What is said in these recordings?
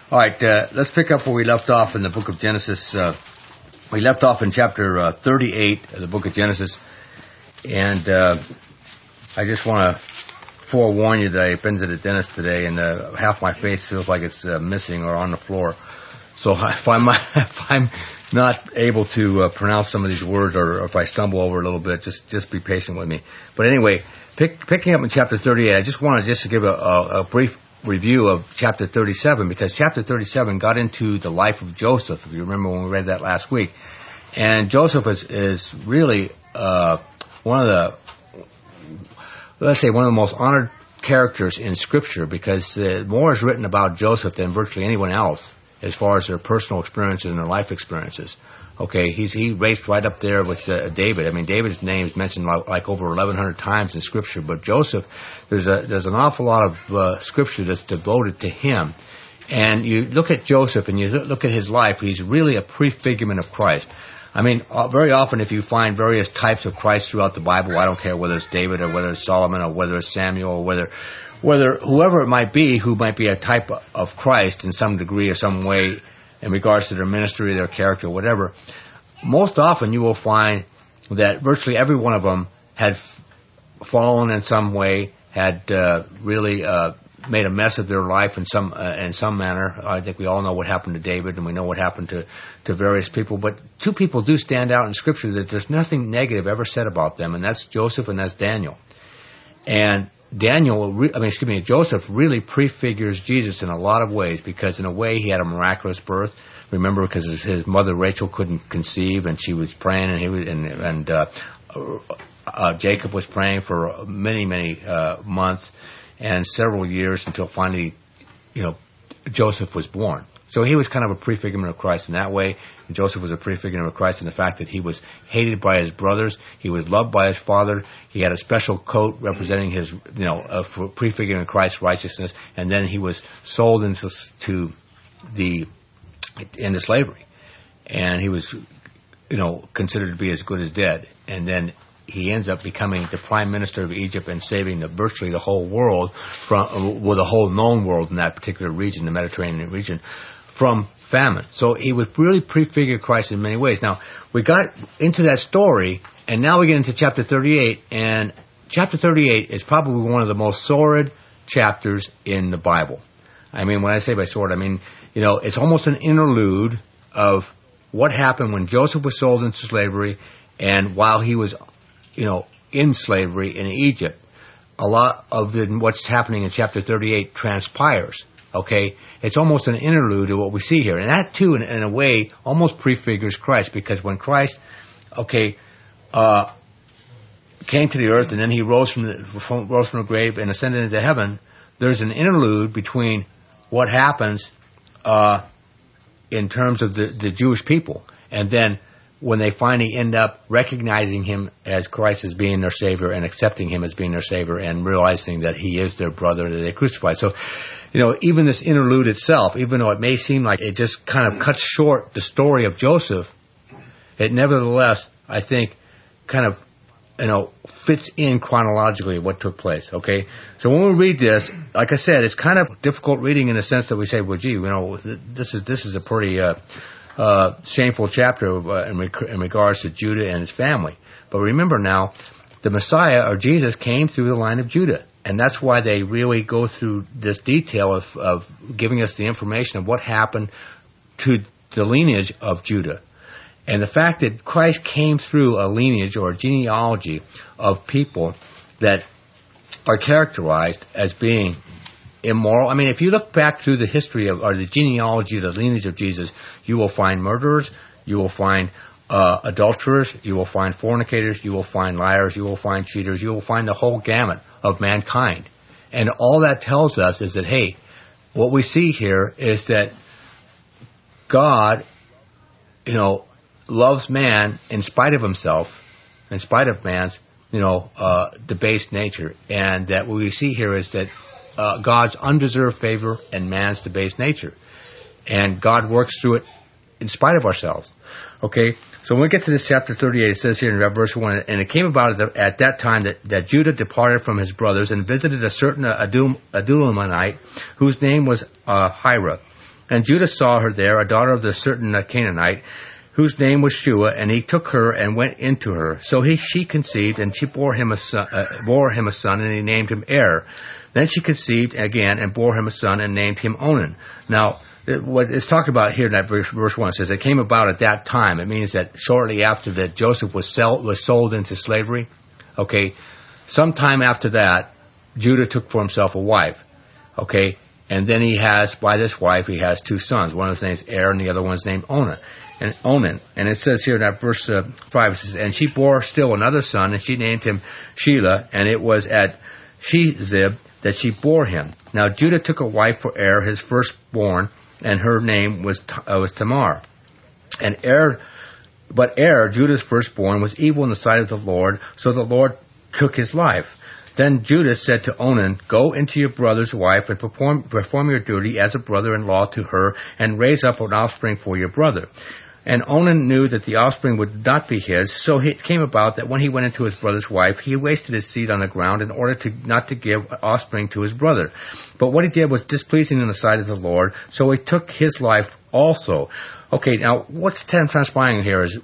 All right, let's pick up where we left off in the book of Genesis. We left off in chapter 38 of the book of Genesis, and I just want to forewarn you that I've been to the dentist today, and half my face feels like it's missing or on the floor. So if I'm not able to pronounce some of these words, or if I stumble over a little bit, just be patient with me. But anyway, picking up in chapter 38, I just want to give a brief review of chapter 37, because chapter 37 got into the life of Joseph, if you remember when we read that last week. And Joseph is really one of the most honored characters in Scripture, because more is written about Joseph than virtually anyone else as far as their personal experiences and their life experiences. Okay, he raced right up there with David. I mean, David's name is mentioned like over 1,100 times in Scripture, but Joseph, there's an awful lot of Scripture that's devoted to him. And you look at Joseph and you look at his life, he's really a prefigurement of Christ. I mean, very often if you find various types of Christ throughout the Bible, I don't care whether it's David or whether it's Solomon or whether it's Samuel or whether whoever it might be who might be a type of Christ in some degree or some way in regards to their ministry, their character, whatever, most often you will find that virtually every one of them had fallen in some way, had really made a mess of their life in some manner. I think we all know what happened to David, and we know what happened to various people. But two people do stand out in Scripture that there's nothing negative ever said about them, and that's Joseph and that's Daniel. And Joseph really prefigures Jesus in a lot of ways, because in a way he had a miraculous birth. Remember, because his mother Rachel couldn't conceive, and she was praying, and Jacob was praying for many months and several years until finally, Joseph was born. So he was kind of a prefigurement of Christ in that way. And Joseph was a prefigurement of Christ in the fact that he was hated by his brothers. He was loved by his father. He had a special coat representing his, prefiguring Christ's righteousness. And then he was sold into slavery. And he was, considered to be as good as dead. And then he ends up becoming the prime minister of Egypt and saving virtually the whole world the whole known world in that particular region, the Mediterranean region, from famine. So he would really prefigure Christ in many ways. Now, we got into that story, and now we get into chapter 38, and chapter 38 is probably one of the most sordid chapters in the Bible. I mean, when I say by sordid, I mean, it's almost an interlude of what happened when Joseph was sold into slavery, and while he was in slavery in Egypt. A lot of what's happening in chapter 38 transpires. Okay? It's almost an interlude of what we see here. And that, too, in a way, almost prefigures Christ, because when Christ, came to the earth and then he rose from the grave and ascended into heaven, there's an interlude between what happens in terms of the Jewish people, and then when they finally end up recognizing him as Christ as being their Savior and accepting him as being their Savior and realizing that he is their brother that they crucified. So, even this interlude itself, even though it may seem like it just kind of cuts short the story of Joseph, it nevertheless, I think, kind of, fits in chronologically what took place, okay? So when we read this, like I said, it's kind of difficult reading in the sense that we say, well, gee, this is a pretty shameful chapter in regards to Judah and his family. But remember now, the Messiah, or Jesus, came through the line of Judah. And that's why they really go through this detail of giving us the information of what happened to the lineage of Judah. And the fact that Christ came through a lineage or a genealogy of people that are characterized as being immoral. I mean, if you look back through the history or the genealogy, the lineage of Jesus, you will find murderers, you will find adulterers, you will find fornicators, you will find liars, you will find cheaters, you will find the whole gamut of mankind. And all that tells us is that, hey, what we see here is that God, loves man in spite of himself, in spite of man's, debased nature. And that what we see here is that God's undeserved favor and man's debased nature. And God works through it in spite of ourselves. Okay? So when we get to this chapter 38, it says here in verse 1, and it came about at that time that Judah departed from his brothers and visited a certain Adulamite, whose name was Hira, And Judah saw her there, a daughter of the certain Canaanite, whose name was Shua, and he took her and went into her. So she conceived, and she bore him a son, and he named him Er. Then she conceived again and bore him a son and named him Onan. Now, what it's talking about here in that verse 1 says it came about at that time. It means that shortly after that Joseph was sold into slavery. Okay, sometime after that, Judah took for himself a wife. Okay, and then by this wife, he has two sons. One of his name's Er, and the other one's named Onan. And it says here in that verse 5, it says, and she bore still another son, and she named him Shelah, and it was at Shezib that she bore him. Now Judah took a wife for Er, his firstborn, and her name was Tamar. But Er, Judah's firstborn, was evil in the sight of the Lord, so the Lord took his life. Then Judah said to Onan, go into your brother's wife and perform your duty as a brother-in-law to her, and raise up an offspring for your brother. And Onan knew that the offspring would not be his, so it came about that when he went into his brother's wife, he wasted his seed on the ground in order not to give offspring to his brother. But what he did was displeasing in the sight of the Lord, so he took his life also. Okay, now what's transpiring here is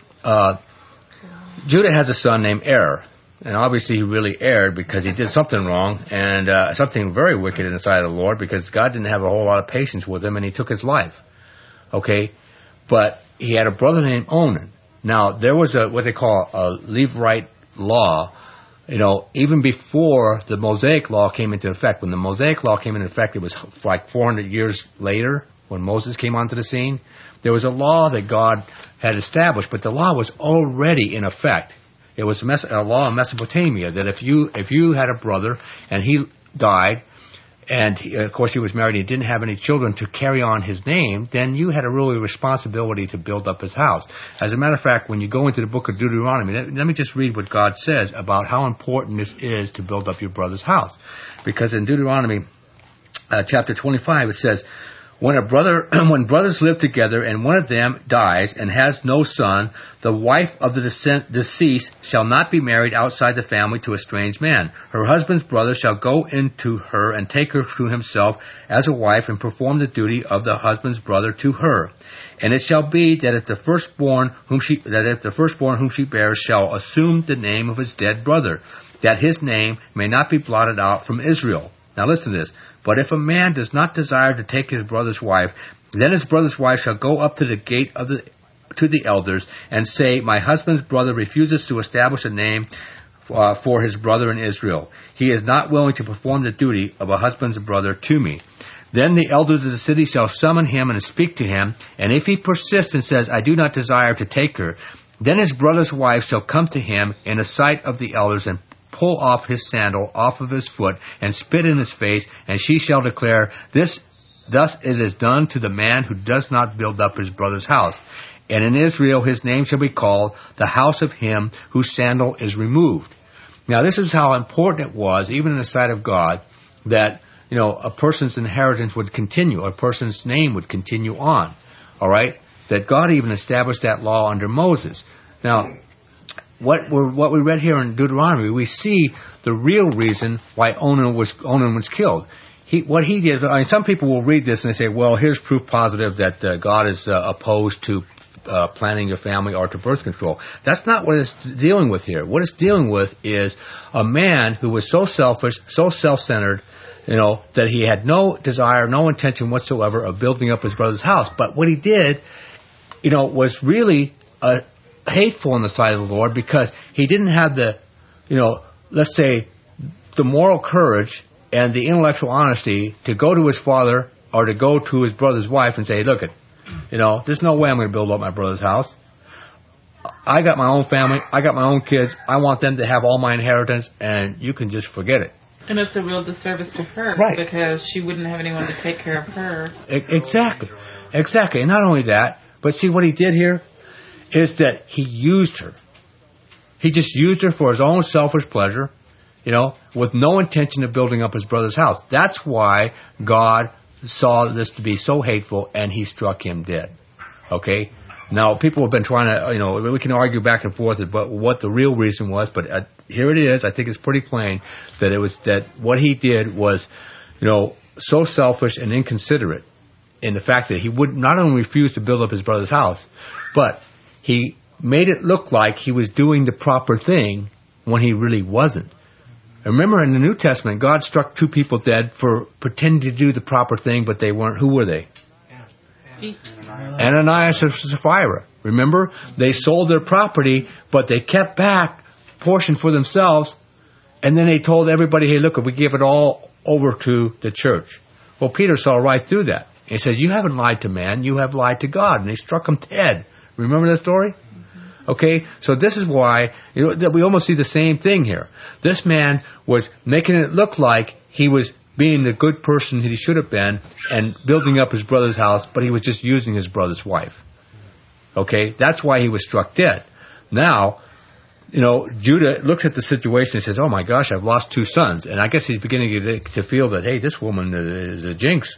Judah has a son named Er. And obviously he really erred because he did something wrong and something very wicked in the sight of the Lord, because God didn't have a whole lot of patience with him and he took his life. Okay? But he had a brother named Onan. Now, there was what they call a Levirate law, even before the Mosaic law came into effect. When the Mosaic law came into effect, it was like 400 years later when Moses came onto the scene. There was a law that God had established, but the law was already in effect. It was a law in Mesopotamia that if you had a brother and he died, and of course he was married and he didn't have any children to carry on his name, then you had a really responsibility to build up his house. As a matter of fact, when you go into the book of Deuteronomy, let me just read what God says about how important this is to build up your brother's house. Because in Deuteronomy chapter 25 it says, when brothers live together and one of them dies and has no son, the wife of the deceased shall not be married outside the family to a strange man. Her husband's brother shall go into her and take her to himself as a wife and perform the duty of the husband's brother to her. And it shall be that if the firstborn whom she bears shall assume the name of his dead brother, that his name may not be blotted out from Israel. Now listen to this. But if a man does not desire to take his brother's wife, then his brother's wife shall go up to the gate to the elders and say, my husband's brother refuses to establish a name for his brother in Israel. He is not willing to perform the duty of a husband's brother to me. Then the elders of the city shall summon him and speak to him, and if he persists and says, I do not desire to take her, then his brother's wife shall come to him in the sight of the elders and pull off his sandal off of his foot and spit in his face, and she shall declare, thus it is done to the man who does not build up his brother's house. And in Israel his name shall be called the house of him whose sandal is removed. Now this is how important it was, even in the sight of God, that a person's inheritance would continue, a person's name would continue on. All right? That God even established that law under Moses. Now, what we read here in Deuteronomy, we see the real reason why Onan was killed. What he did. Some people will read this and they say, "Well, here's proof positive that God is opposed to planning a family or to birth control." That's not what it's dealing with here. What it's dealing with is a man who was so selfish, so self-centered, that he had no desire, no intention whatsoever of building up his brother's house. But what he did, was really hateful in the sight of the Lord, because he didn't have the, let's say, the moral courage and the intellectual honesty to go to his father or to go to his brother's wife and say, look, there's no way I'm going to build up my brother's house. I got my own family. I got my own kids. I want them to have all my inheritance, and you can just forget it. And it's a real disservice to her, right? Because she wouldn't have anyone to take care of her. Exactly. And not only that, but see what he did here is that he used her. He just used her for his own selfish pleasure, with no intention of building up his brother's house. That's why God saw this to be so hateful, and he struck him dead. Okay? Now, people have been trying to, we can argue back and forth about what the real reason was, but here it is. I think it's pretty plain that what he did was, so selfish and inconsiderate. in the fact that he would not only refuse to build up his brother's house, but he made it look like he was doing the proper thing when he really wasn't. Remember, in the New Testament, God struck 2 people dead for pretending to do the proper thing, but they weren't. Who were they? Ananias and Sapphira. Remember? They sold their property, but they kept back a portion for themselves, and then they told everybody, hey, look, we give it all over to the church. Well, Peter saw right through that. He said, you haven't lied to man, you have lied to God. And they struck him dead. Remember that story? Okay, so this is why that we almost see the same thing here. This man was making it look like he was being the good person that he should have been and building up his brother's house, but he was just using his brother's wife. Okay, that's why he was struck dead. Now, Judah looks at the situation and says, oh my gosh, I've lost 2 sons. And I guess he's beginning to feel that, hey, this woman is a jinx,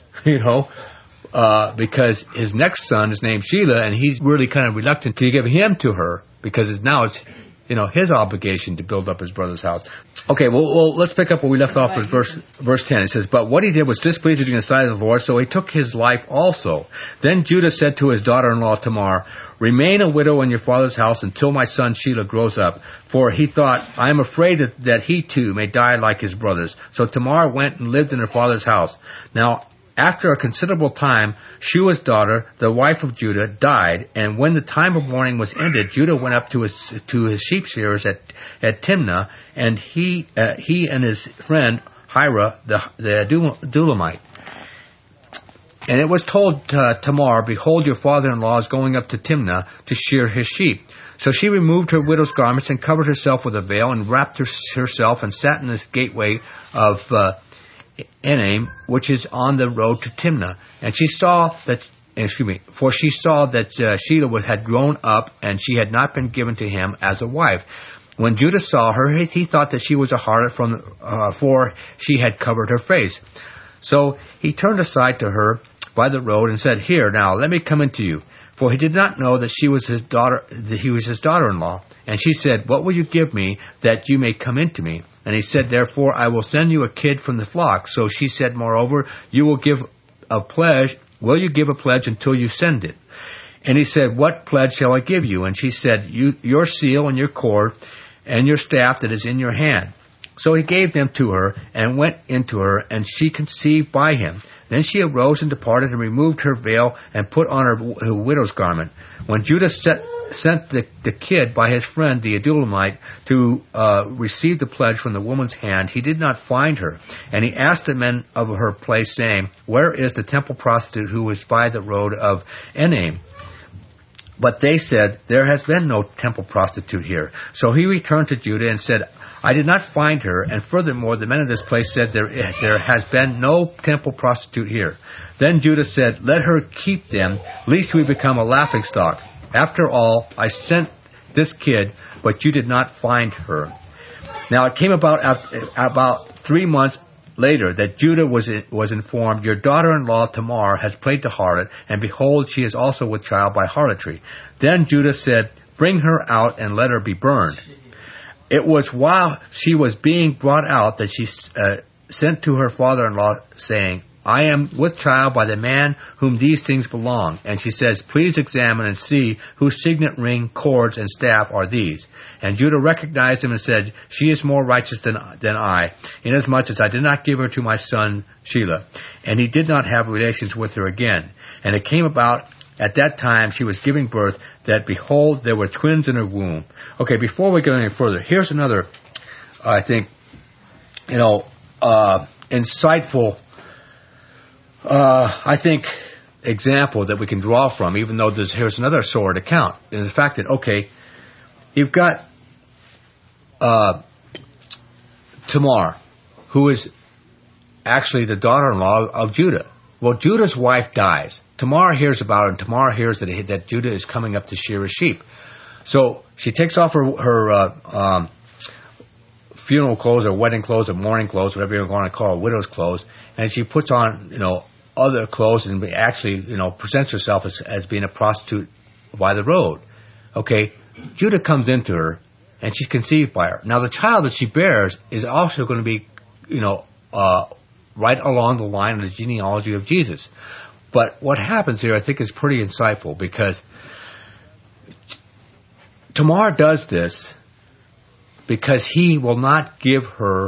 because his next son is named Sheila, and he's really kind of reluctant to give him to her because it's his obligation to build up his brother's house. Okay, well, let's pick up where we left off with verse 10. It says, but what he did was displeasing in the sight of the Lord, so he took his life also. Then Judah said to his daughter-in-law Tamar, remain a widow in your father's house until my son Sheila grows up. For he thought, I am afraid that he too may die like his brothers. So Tamar went and lived in her father's house. Now, after a considerable time, Shua's daughter, the wife of Judah, died, and when the time of mourning was ended, Judah went up to his sheep shearers at Timnah, and he and his friend Hira the Adulamite. And it was told Tamar, behold, your father-in-law is going up to Timnah to shear his sheep. So she removed her widow's garments and covered herself with a veil and wrapped herself and sat in this gateway of Enaim, which is on the road to Timnah. And she saw that, for she saw that Sheila had grown up and she had not been given to him as a wife. When Judah saw her, he thought that she was a harlot for she had covered her face. So he turned aside to her by the road and said, here, now, let me come into you. For he did not know that she was his daughter, that he was his daughter-in-law. And she said, what will you give me that you may come into me? And he said, therefore, I will send you a kid from the flock. So she said, moreover, you will give a pledge. Will you give a pledge until you send it? And he said, what pledge shall I give you? And she said, your seal and your cord and your staff that is in your hand. So he gave them to her and went into her, and she conceived by him. Then she arose and departed and removed her veil and put on her widow's garment. When Judah sent the kid by his friend the Adulamite to receive the pledge from the woman's hand, he did not find her. And he asked the men of her place, saying, where is the temple prostitute who was by the road of Enaim? But they said, there has been no temple prostitute here. So he returned to Judah and said, I did not find her, and furthermore, the men of this place said, there has been no temple prostitute here. Then Judah said, let her keep them, lest we become a laughingstock. After all, I sent this kid, but you did not find her. Now it came about 3 months later that Judah was informed, your daughter-in-law Tamar has played the harlot, and behold, she is also with child by harlotry. Then Judah said, bring her out and let her be burned. It was while she was being brought out that she sent to her father-in-law, saying, I am with child by the man whom these things belong. And she says, please examine and see whose signet ring, cords, and staff are these. And Judah recognized him and said, she is more righteous than I, inasmuch as I did not give her to my son Sheila. And he did not have relations with her again. And it came about at that time she was giving birth, that behold, there were twins in her womb. Okay, before we go any further, here's another, I think, insightful, example that we can draw from, even though here's another sordid account. And the fact that, okay, you've got Tamar, who is actually the daughter-in-law of Judah. Well, Judah's wife dies. Tamar hears about it, and Tamar hears that Judah is coming up to shear his sheep. So she takes off her funeral clothes or wedding clothes or mourning clothes, whatever you're going to call it, widow's clothes, and she puts on, other clothes and actually, presents herself as being a prostitute by the road. Okay, Judah comes into her, and she's conceived by her. Now, the child that she bears is also going to be, right along the line of the genealogy of Jesus. But what happens here, I think, is pretty insightful, because Tamar does this because he will not give her,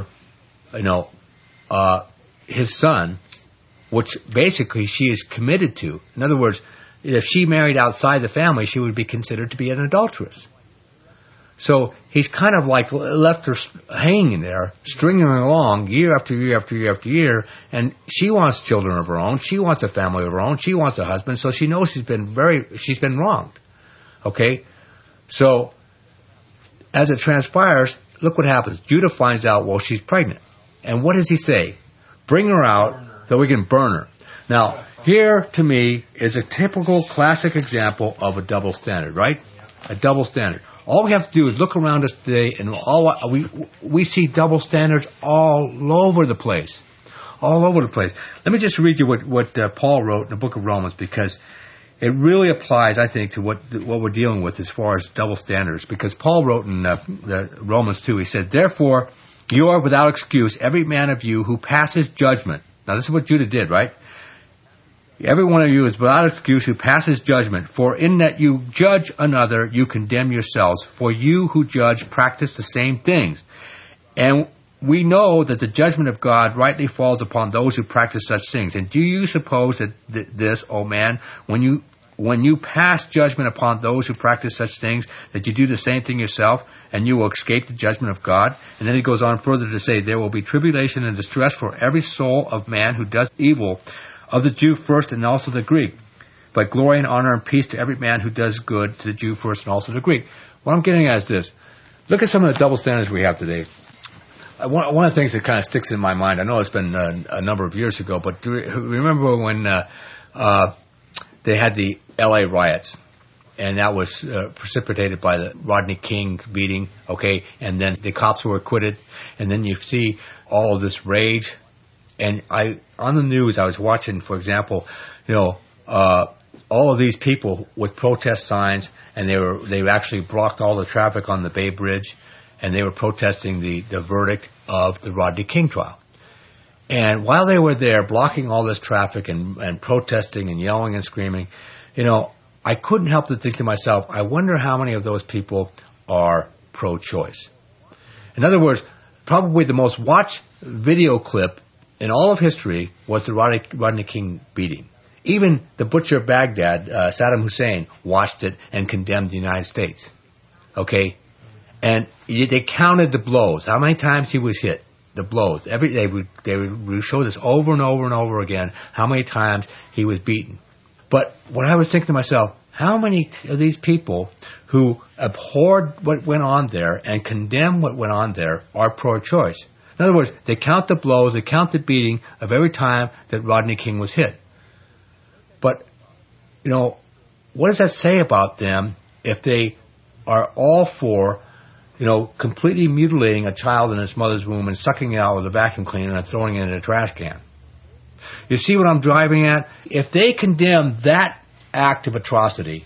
his son, which basically she is committed to. In other words, if she married outside the family, she would be considered to be an adulteress. So he's kind of like left her hanging there, stringing her along year after year after year after year, and she wants children of her own. She wants a family of her own. She wants a husband. So she knows she's been wronged. Okay? So as it transpires, look what happens. Judah finds out, well, she's pregnant. And what does he say? Bring her out so we can burn her. Now, here to me is a typical classic example of a double standard, right? A double standard. All we have to do is look around us today, and we see double standards all over the place. All over the place. Let me just read you what Paul wrote in the book of Romans, because it really applies, I think, to what we're dealing with as far as double standards. Because Paul wrote in the Romans 2, he said, "Therefore, you are without excuse, every man of you who passes judgment." Now, this is what Judah did, right? Every one of you is without excuse who passes judgment. For in that you judge another, you condemn yourselves. For you who judge practice the same things. And we know that the judgment of God rightly falls upon those who practice such things. And do you suppose that this, O man, when you pass judgment upon those who practice such things, that you do the same thing yourself, and you will escape the judgment of God? And then he goes on further to say, there will be tribulation and distress for every soul of man who does evil, of the Jew first and also the Greek. But glory and honor and peace to every man who does good, to the Jew first and also the Greek. What I'm getting at is this. Look at some of the double standards we have today. One of the things that kind of sticks in my mind, I know it's been a number of years ago, but do you remember when they had the L.A. riots? And that was precipitated by the Rodney King beating, okay? And then the cops were acquitted. And then you see all of this rage. And on the news, I was watching, for example, all of these people with protest signs, and they actually blocked all the traffic on the Bay Bridge, and they were protesting the verdict of the Rodney King trial. And while they were there blocking all this traffic and protesting and yelling and screaming, I couldn't help but think to myself, I wonder how many of those people are pro-choice. In other words, probably the most watched video clip in all of history was the Rodney King beating. Even the butcher of Baghdad, Saddam Hussein, watched it and condemned the United States. Okay? And they counted the blows, how many times he was hit, the blows. They would show this over and over and over again, how many times he was beaten. But what I was thinking to myself, how many of these people who abhorred what went on there and condemned what went on there are pro-choice? In other words, they count the blows, they count the beating of every time that Rodney King was hit. But, what does that say about them if they are all for, completely mutilating a child in its mother's womb and sucking it out with a vacuum cleaner and throwing it in a trash can? You see what I'm driving at? If they condemn that act of atrocity,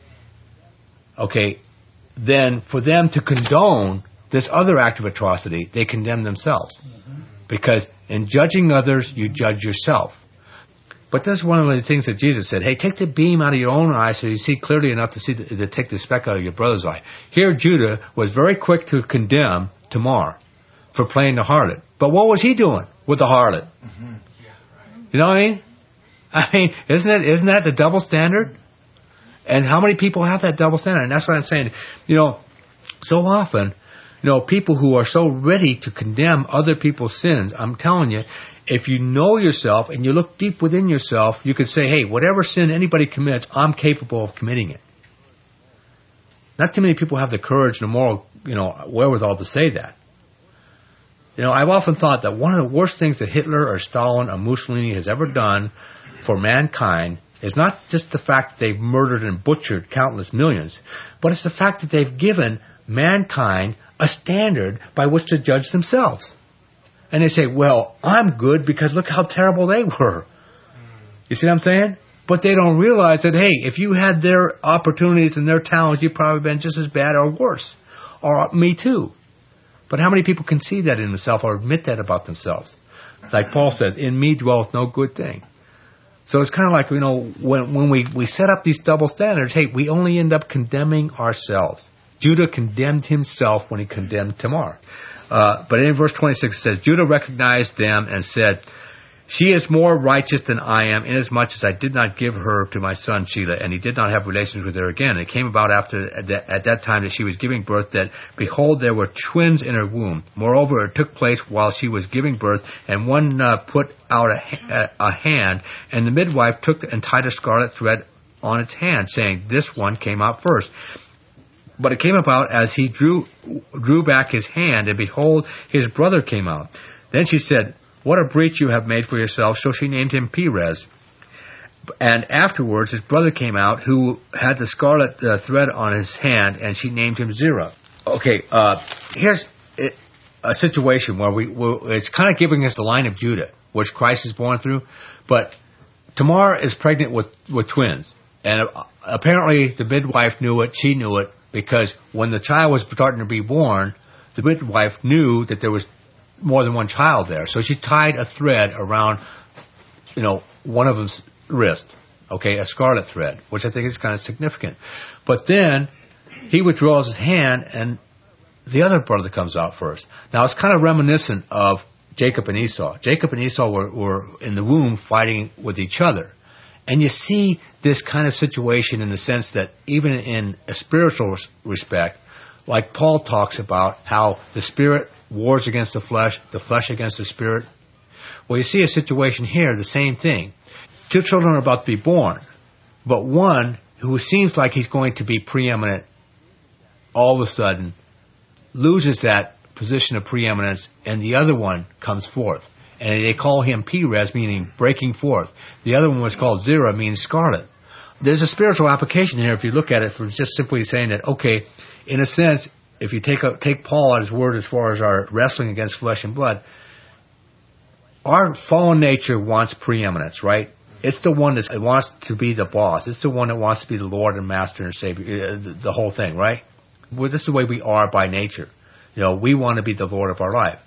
okay, then for them to condone this other act of atrocity, they condemn themselves. Mm-hmm. Because in judging others, you judge yourself. But that's one of the things that Jesus said. Hey, take the beam out of your own eye so you see clearly enough to take the speck out of your brother's eye. Here, Judah was very quick to condemn Tamar for playing the harlot. But what was he doing with the harlot? Mm-hmm. Yeah, right. You know what I mean? Isn't that the double standard? And how many people have that double standard? And that's what I'm saying. So often, people who are so ready to condemn other people's sins, I'm telling you, if you know yourself and you look deep within yourself, you could say, hey, whatever sin anybody commits, I'm capable of committing it. Not too many people have the courage and the moral, wherewithal to say that. I've often thought that one of the worst things that Hitler or Stalin or Mussolini has ever done for mankind is not just the fact that they've murdered and butchered countless millions, but it's the fact that they've given mankind a standard by which to judge themselves. And they say, well, I'm good because look how terrible they were. You see what I'm saying? But they don't realize that, hey, if you had their opportunities and their talents, you'd probably been just as bad or worse. Or me too. But how many people can see that in themselves or admit that about themselves? Like Paul says, in me dwelleth no good thing. So it's kind of like, when we set up these double standards, hey, we only end up condemning ourselves. Judah condemned himself when he condemned Tamar. But in verse 26 it says, Judah recognized them and said, she is more righteous than I am, inasmuch as I did not give her to my son Shelah, and he did not have relations with her again. And it came about at that time that she was giving birth, that, behold, there were twins in her womb. Moreover, it took place while she was giving birth, and one put out a hand, and the midwife took and tied a scarlet thread on its hand, saying, this one came out first. But it came about as he drew back his hand, and behold, his brother came out. Then she said, what a breach you have made for yourself. So she named him Perez. And afterwards his brother came out, who had the scarlet thread on his hand, and she named him Zerah. Okay, here's a situation where it's kind of giving us the line of Judah, which Christ is born through. But Tamar is pregnant with twins. And apparently the midwife knew it, she knew it, because when the child was starting to be born, the midwife knew that there was more than one child there. So she tied a thread around, one of them's wrist. Okay, a scarlet thread, which I think is kind of significant. But then he withdraws his hand and the other brother comes out first. Now it's kind of reminiscent of Jacob and Esau. Jacob and Esau were in the womb fighting with each other. And you see this kind of situation in the sense that even in a spiritual respect, like Paul talks about how the spirit wars against the flesh against the spirit. Well, you see a situation here, the same thing. Two children are about to be born, but one who seems like he's going to be preeminent all of a sudden loses that position of preeminence, and the other one comes forth. And they call him Perez, meaning breaking forth. The other one was called Zerah, meaning scarlet. There's a spiritual application here if you look at it for just simply saying that, okay, in a sense, if you take Paul at his word as far as our wrestling against flesh and blood, our fallen nature wants preeminence, right? It's the one that wants to be the boss. It's the one that wants to be the Lord and Master and Savior, the whole thing, right? Well, this is the way we are by nature. We want to be the Lord of our life.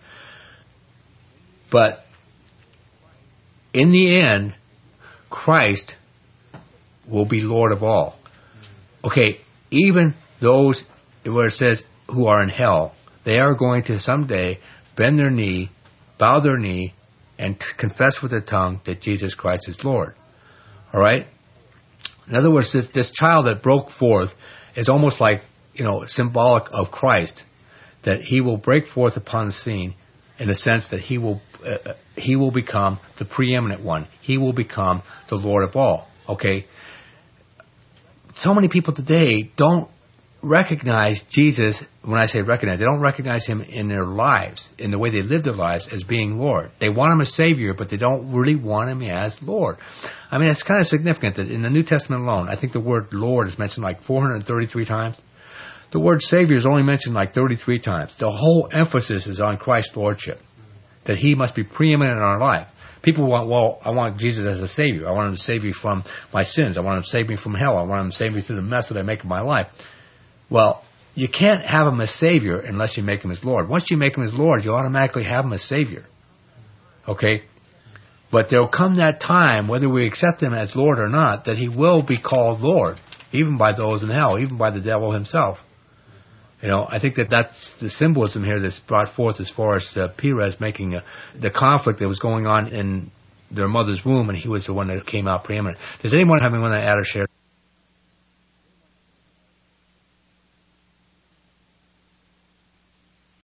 But in the end, Christ will be Lord of all. Okay, even those where it says who are in hell, they are going to someday bend their knee, bow their knee, and confess with their tongue that Jesus Christ is Lord. All right? In other words, this child that broke forth is almost like, symbolic of Christ, that he will break forth upon the scene in the sense that he will become the preeminent one. He will become the Lord of all. Okay? So many people today don't recognize Jesus. When I say recognize, they don't recognize him in their lives, in the way they live their lives, as being Lord. They want him as Savior, but they don't really want him as Lord. I mean, it's kind of significant that in the New Testament alone, I think the word Lord is mentioned like 433 times. The word Savior is only mentioned like 33 times. The whole emphasis is on Christ's Lordship, that he must be preeminent in our life. People want, I want Jesus as a Savior. I want him to save me from my sins. I want him to save me from hell. I want him to save me through the mess that I make of my life. Well, you can't have him as Savior unless you make him as Lord. Once you make him as Lord, you automatically have him as Savior. Okay? But there will come that time, whether we accept him as Lord or not, that he will be called Lord, even by those in hell, even by the devil himself. I think that's the symbolism here that's brought forth as far as Perez making the conflict that was going on in their mother's womb, and he was the one that came out preeminent. Does anyone have anyone to add or share?